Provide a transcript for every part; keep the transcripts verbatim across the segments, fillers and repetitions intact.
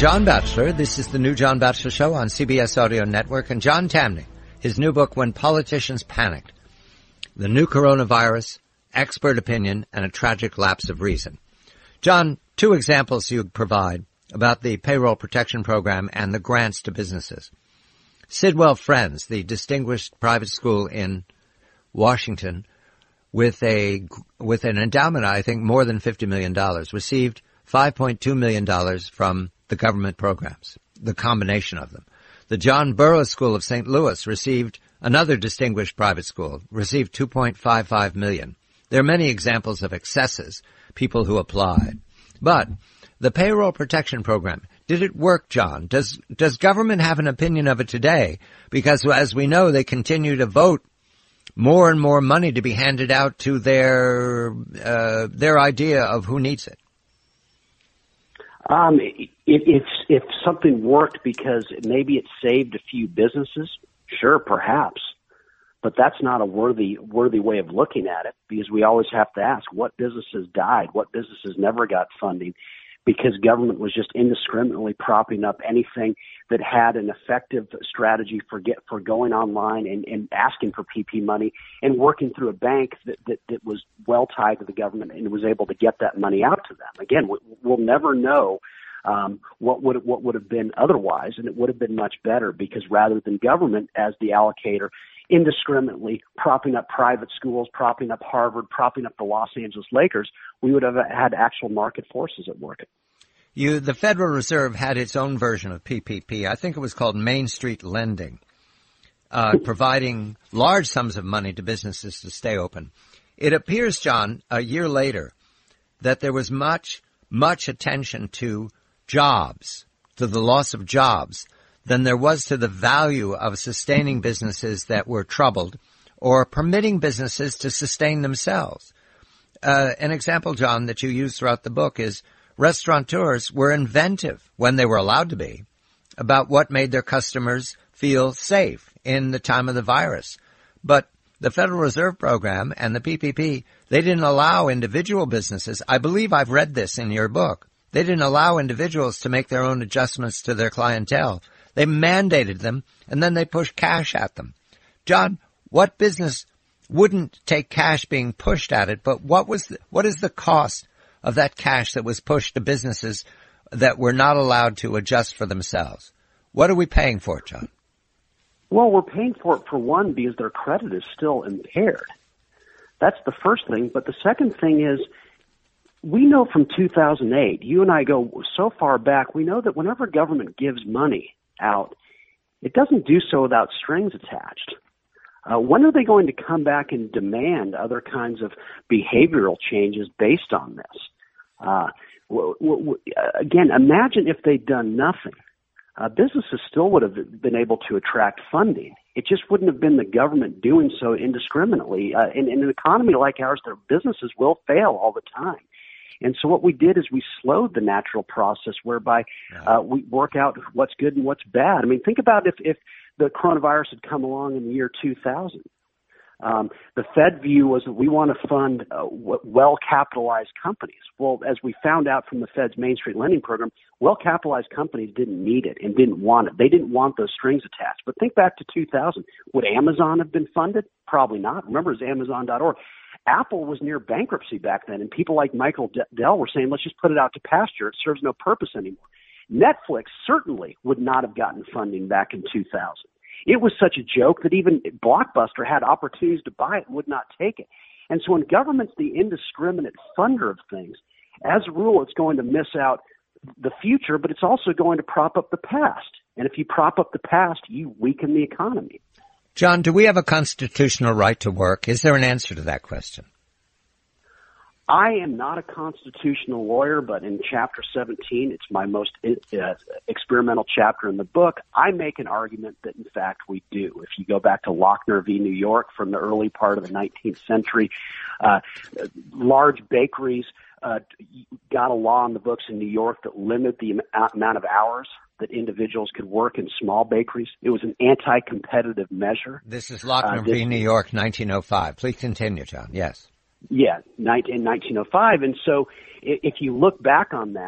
John Batchelor. This is the new John Batchelor Show on C B S Audio Network. And John Tamny, his new book, When Politicians Panicked, The New Coronavirus, Expert Opinion, and a Tragic Lapse of Reason. John, two examples you provide about the payroll protection program and the grants to businesses. Sidwell Friends, the distinguished private school in Washington, with a with an endowment, I think, more than fifty million dollars, received five point two million dollars from the government programs, the combination of them. The John Burroughs School of Saint Louis received, another distinguished private school, received two point five five million dollars. There are many examples of excesses, people who applied. But the payroll protection program, did it work, John? Does does government have an opinion of it today? Because as we know, they continue to vote more and more money to be handed out to their uh, their idea of who needs it. Um, if, if, if something worked because maybe it saved a few businesses, sure, perhaps. But that's not a worthy, worthy way of looking at it, because we always have to ask what businesses died, what businesses never got funding, because government was just indiscriminately propping up anything that had an effective strategy for get, for going online and, and asking for P P money and working through a bank that, that, that was well tied to the government and was able to get that money out to them. Again, we'll never know um, what would what would have been otherwise, and it would have been much better, because rather than government as the allocator indiscriminately propping up private schools, propping up Harvard, propping up the Los Angeles Lakers, we would have had actual market forces at work. You, the Federal Reserve had its own version of P P P. I think it was called Main Street Lending, uh, providing large sums of money to businesses to stay open. It appears, John, a year later, that there was much, much attention to jobs, to the loss of jobs, than there was to the value of sustaining businesses that were troubled or permitting businesses to sustain themselves. Uh, an example, John, that you use throughout the book is restaurateurs were inventive, when they were allowed to be, about what made their customers feel safe in the time of the virus. But the Federal Reserve Program and the P P P, they didn't allow individual businesses. I believe I've read this in your book. They didn't allow individuals to make their own adjustments to their clientele. They mandated them, and then they pushed cash at them. John, what business wouldn't take cash being pushed at it, but what was the, what is the cost of that cash that was pushed to businesses that were not allowed to adjust for themselves? What are we paying for it, John? Well, we're paying for it, for one, because their credit is still impaired. That's the first thing. But the second thing is, we know from two thousand eight, you and I go so far back, we know that whenever government gives money out, it doesn't do so without strings attached. Uh, when are they going to come back and demand other kinds of behavioral changes based on this? Uh, w- w- again, imagine if they'd done nothing. Uh, businesses still would have been able to attract funding. It just wouldn't have been the government doing so indiscriminately. Uh, in, in an economy like ours, their businesses will fail all the time. And so what we did is we slowed the natural process whereby uh, we work out what's good and what's bad. I mean, think about if, if the coronavirus had come along in the year two thousand. Um, the Fed view was that we want to fund uh, well-capitalized companies. Well, as we found out from the Fed's Main Street Lending Program, well-capitalized companies didn't need it and didn't want it. They didn't want those strings attached. But think back to two thousand. Would Amazon have been funded? Probably not. Remember, it's Amazon dot org. Apple was near bankruptcy back then, and people like Michael Dell were saying, let's just put it out to pasture. It serves no purpose anymore. Netflix certainly would not have gotten funding back in two thousand. It was such a joke that even Blockbuster had opportunities to buy it and would not take it. And so when government's the indiscriminate funder of things, as a rule, it's going to miss out the future, but it's also going to prop up the past. And if you prop up the past, you weaken the economy. John, do we have a constitutional right to work? Is there an answer to that question? I am not a constitutional lawyer, but in Chapter seventeen, it's my most uh, experimental chapter in the book, I make an argument that, in fact, we do. If you go back to Lochner v. New York from the early part of the nineteenth century, uh, large bakeries uh, got a law in the books in New York that limited the amount of hours that individuals could work in small bakeries. It was an anti-competitive measure. This is Lochner uh, v. New York, nineteen oh five. Please continue, John. Yes. Yeah, in nineteen oh five. And so if you look back on that,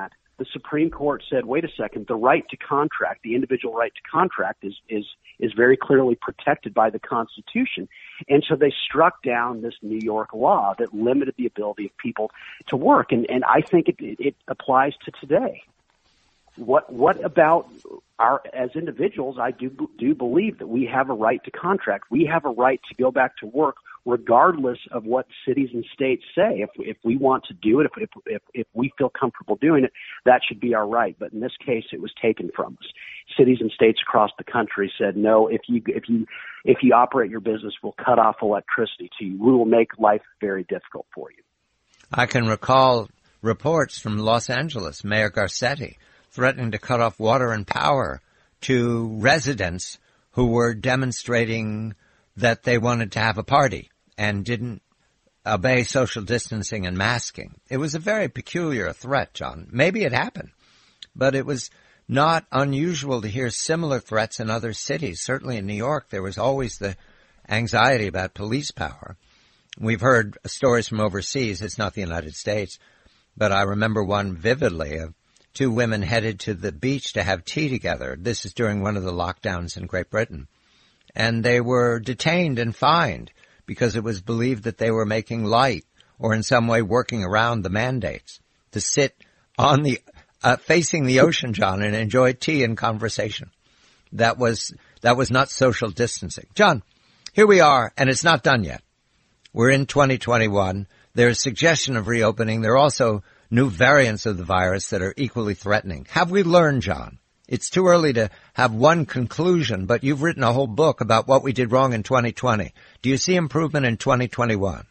the Supreme Court said, wait a second, the right to contract, the individual right to contract is, is, is very clearly protected by the Constitution. And so they struck down this New York law that limited the ability of people to work. And, and I think it, it applies to today. What, what about our, as individuals, I do, do believe that we have a right to contract. We have a right to go back to work regardless of what cities and states say. If, if we want to do it, if, if, if we feel comfortable doing it, that should be our right. But in this case, it was taken from us. Cities and states across the country said, no, if you, if you, if you operate your business, we'll cut off electricity to you. We will make life very difficult for you. I can recall reports from Los Angeles, Mayor Garcetti, threatening to cut off water and power to residents who were demonstrating that they wanted to have a party and didn't obey social distancing and masking. It was a very peculiar threat, John. Maybe it happened, but it was not unusual to hear similar threats in other cities. Certainly in New York, there was always the anxiety about police power. We've heard stories from overseas. It's not the United States, but I remember one vividly of two women headed to the beach to have tea together. This is during one of the lockdowns in Great Britain. And they were detained and fined because it was believed that they were making light or in some way working around the mandates to sit on the, uh, facing the ocean, John, and enjoy tea and conversation. That was, that was not social distancing. John, here we are, and it's not done yet. We're in twenty twenty-one. There's suggestion of reopening. There are also new variants of the virus that are equally threatening. Have we learned, John? It's too early to have one conclusion, but you've written a whole book about what we did wrong in twenty twenty. Do you see improvement in twenty twenty-one?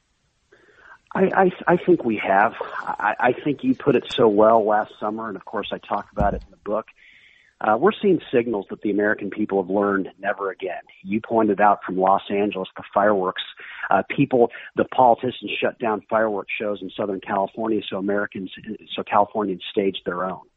I, I, I think we have. I, I think you put it so well last summer, and of course I talk about it in the book. Uh, we're seeing signals that the American people have learned never again. You pointed out from Los Angeles, the fireworks, uh, people, the politicians shut down fireworks shows in Southern California so Americans, so Californians staged their own.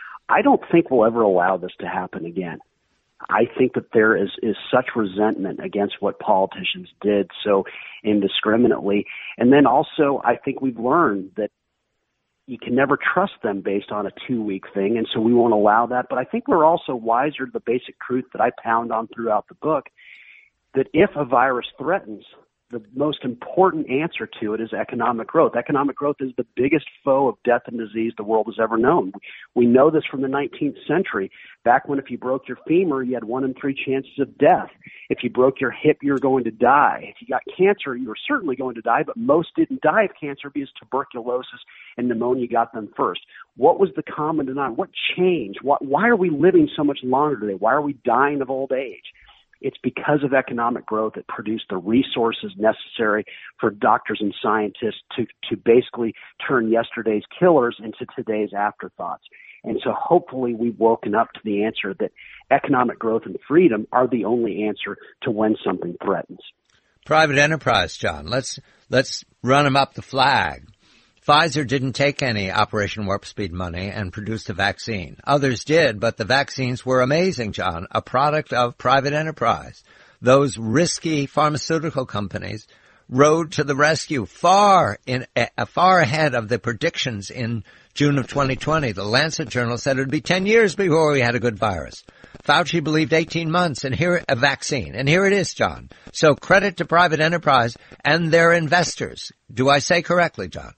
I don't think we'll ever allow this to happen again. I think that there is, is such resentment against what politicians did so indiscriminately. And then also, I think we've learned that you can never trust them based on a two-week thing, and so we won't allow that. But I think we're also wiser to the basic truth that I pound on throughout the book, that if a virus threatens, the most important answer to it is economic growth. Economic growth is the biggest foe of death and disease the world has ever known. We know this from the nineteenth century, back when if you broke your femur, you had one in three chances of death. If you broke your hip, you were going to die. If you got cancer, you were certainly going to die, but most didn't die of cancer because tuberculosis and pneumonia got them first. What was the common denominator? What changed? Why, why are we living so much longer today? Why are we dying of old age? It's because of economic growth that produced the resources necessary for doctors and scientists to, to basically turn yesterday's killers into today's afterthoughts. And so hopefully we've woken up to the answer that economic growth and freedom are the only answer to when something threatens. Private enterprise, John. Let's, let's run them up the flag. Pfizer didn't take any Operation Warp Speed money and produced a vaccine. Others did, but the vaccines were amazing, John, a product of private enterprise. Those risky pharmaceutical companies rode to the rescue far in uh, far ahead of the predictions in June of twenty twenty. The Lancet Journal said it would be ten years before we had a good virus. Fauci believed eighteen months, and here a vaccine. And here it is, John. So credit to private enterprise and their investors. Do I say correctly, John?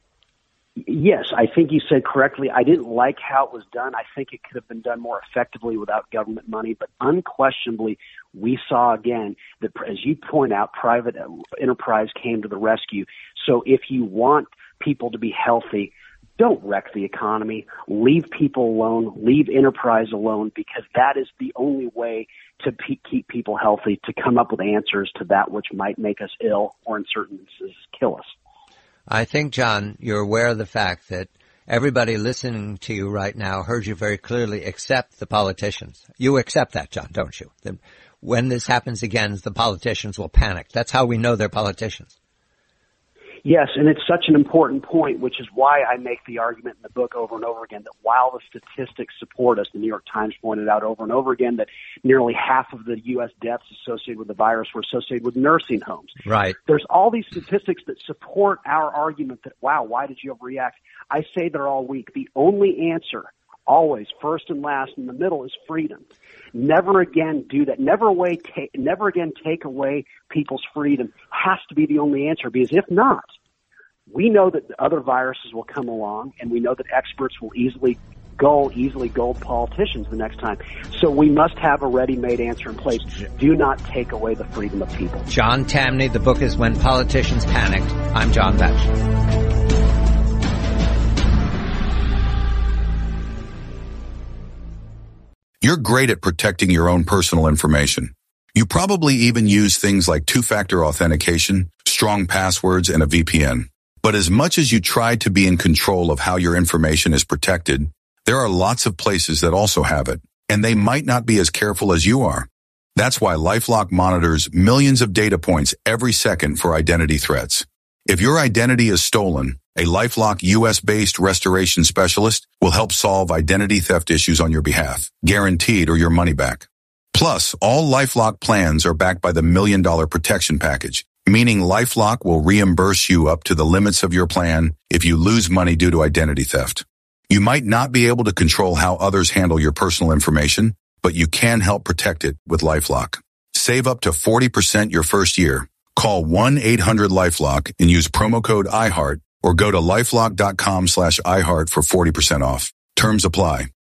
Yes, I think you said correctly. I didn't like how it was done. I think it could have been done more effectively without government money, but unquestionably, we saw again that, as you point out, private enterprise came to the rescue. So if you want people to be healthy, don't wreck the economy. Leave people alone. Leave enterprise alone, because that is the only way to pe- keep people healthy, to come up with answers to that which might make us ill or in certain instances kill us. I think, John, you're aware of the fact that everybody listening to you right now heard you very clearly except the politicians. You accept that, John, don't you? That when this happens again, the politicians will panic. That's how we know they're politicians. Yes, and it's such an important point, which is why I make the argument in the book over and over again that while the statistics support us, the New York Times pointed out over and over again that nearly half of the U S deaths associated with the virus were associated with nursing homes. Right. There's all these statistics that support our argument that, wow, why did you overreact? I say they're all weak. The only answer, always, first and last in the middle, is freedom. Never again do that. Never away take, never again take away people's freedom has to be the only answer, because if not, we know that other viruses will come along, and we know that experts will easily gull, easily gull politicians the next time. So we must have a ready-made answer in place. Do not take away the freedom of people. John Tamny, the book is When Politicians Panicked. I'm John Batchelor. You're great at protecting your own personal information. You probably even use things like two-factor authentication, strong passwords, and a V P N. But as much as you try to be in control of how your information is protected, there are lots of places that also have it, and they might not be as careful as you are. That's why LifeLock monitors millions of data points every second for identity threats. If your identity is stolen, a LifeLock U S-based restoration specialist will help solve identity theft issues on your behalf, guaranteed or your money back. Plus, all LifeLock plans are backed by the Million Dollar Protection Package, meaning LifeLock will reimburse you up to the limits of your plan if you lose money due to identity theft. You might not be able to control how others handle your personal information, but you can help protect it with LifeLock. Save up to forty percent your first year. Call one eight hundred LifeLock and use promo code iHeart, or go to lifelock dot com slash iHeart for forty percent off. Terms apply.